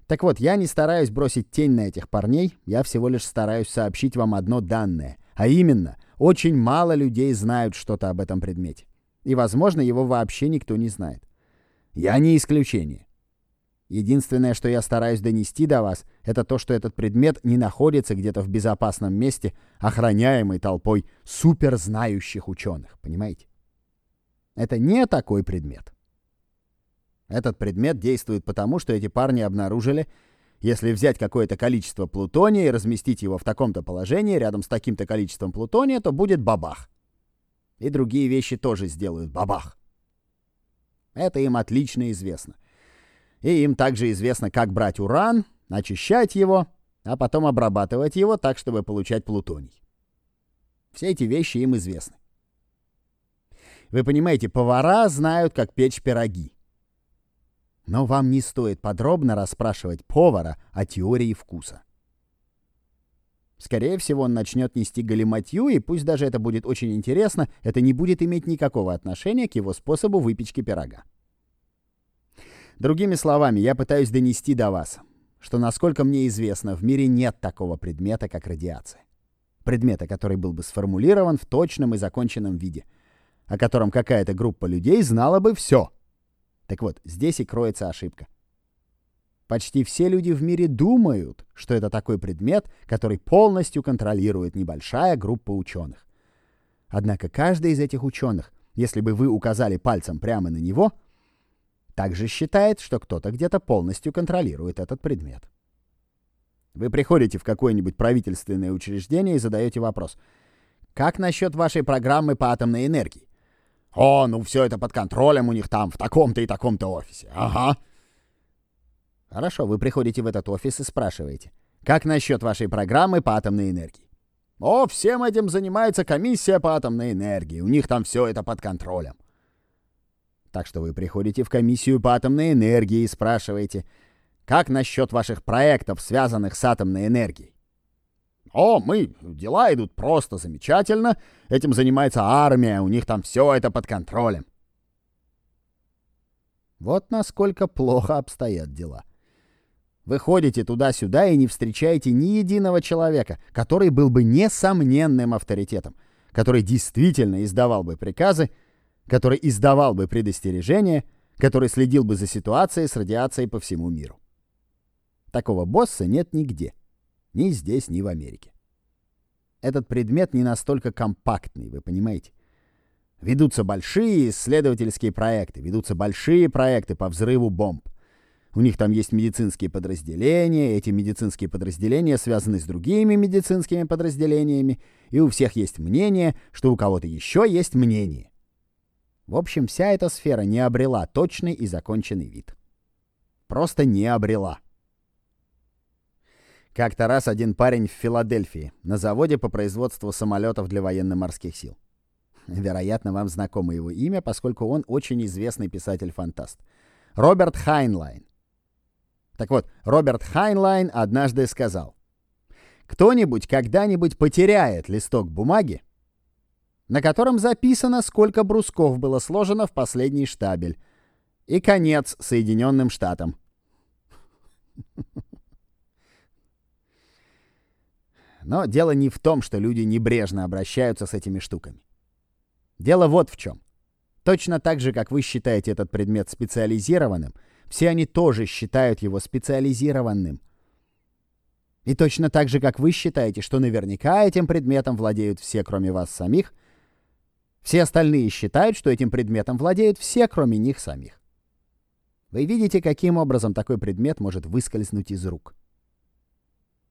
Так вот, я не стараюсь бросить тень на этих парней, я всего лишь стараюсь сообщить вам одно данное, а именно, очень мало людей знают что-то об этом предмете. И, возможно, его вообще никто не знает. Я не исключение. Единственное, что я стараюсь донести до вас, это то, что этот предмет не находится где-то в безопасном месте, охраняемый толпой суперзнающих ученых, понимаете? Это не такой предмет. Этот предмет действует потому, что эти парни обнаружили, если взять какое-то количество плутония и разместить его в таком-то положении рядом с таким-то количеством плутония, то будет бабах. И другие вещи тоже сделают бабах. Это им отлично известно. И им также известно, как брать уран, очищать его, а потом обрабатывать его так, чтобы получать плутоний. Все эти вещи им известны. Вы понимаете, повара знают, как печь пироги. Но вам не стоит подробно расспрашивать повара о теории вкуса. Скорее всего, он начнет нести галиматью, и пусть даже это будет очень интересно, это не будет иметь никакого отношения к его способу выпечки пирога. Другими словами, я пытаюсь донести до вас, что, насколько мне известно, в мире нет такого предмета, как радиация. Предмета, который был бы сформулирован в точном и законченном виде, о котором какая-то группа людей знала бы все. Так вот, здесь и кроется ошибка. Почти все люди в мире думают, что это такой предмет, который полностью контролирует небольшая группа ученых. Однако каждый из этих ученых, если бы вы указали пальцем прямо на него, также считает, что кто-то где-то полностью контролирует этот предмет. Вы приходите в какое-нибудь правительственное учреждение и задаете вопрос: «Как насчет вашей программы по атомной энергии?» «О, ну все это под контролем у них там, в таком-то и таком-то офисе». «Ага». Хорошо, вы приходите в этот офис и спрашиваете: «Как насчет вашей программы по атомной энергии?» «О, всем этим занимается комиссия по атомной энергии, у них там все это под контролем». Так что вы приходите в комиссию по атомной энергии и спрашиваете: «Как насчет ваших проектов, связанных с атомной энергией?» «О, дела идут просто замечательно, этим занимается армия, у них там все это под контролем». Вот насколько плохо обстоят дела. Вы ходите туда-сюда и не встречаете ни единого человека, который был бы несомненным авторитетом, который действительно издавал бы приказы, который издавал бы предостережения, который следил бы за ситуацией с радиацией по всему миру. Такого босса нет нигде. Ни здесь, ни в Америке. Этот предмет не настолько компактный, вы понимаете? Ведутся большие исследовательские проекты, ведутся большие проекты по взрыву бомб. У них там есть медицинские подразделения, эти медицинские подразделения связаны с другими медицинскими подразделениями, и у всех есть мнение, что у кого-то еще есть мнение. В общем, вся эта сфера не обрела точный и законченный вид. Просто не обрела. Как-то раз один парень в Филадельфии на заводе по производству самолетов для военно-морских сил. Вероятно, вам знакомо его имя, поскольку он очень известный писатель-фантаст. Роберт Хайнлайн. Так вот, Роберт Хайнлайн однажды сказал: «Кто-нибудь когда-нибудь потеряет листок бумаги, на котором записано, сколько брусков было сложено в последний штабель, и конец Соединенным Штатам». Но дело не в том, что люди небрежно обращаются с этими штуками. Дело вот в чем. Точно так же, как вы считаете этот предмет специализированным, все они тоже считают его специализированным. И точно так же, как вы считаете, что наверняка этим предметом владеют все, кроме вас самих, все остальные считают, что этим предметом владеют все, кроме них самих. Вы видите, каким образом такой предмет может выскользнуть из рук.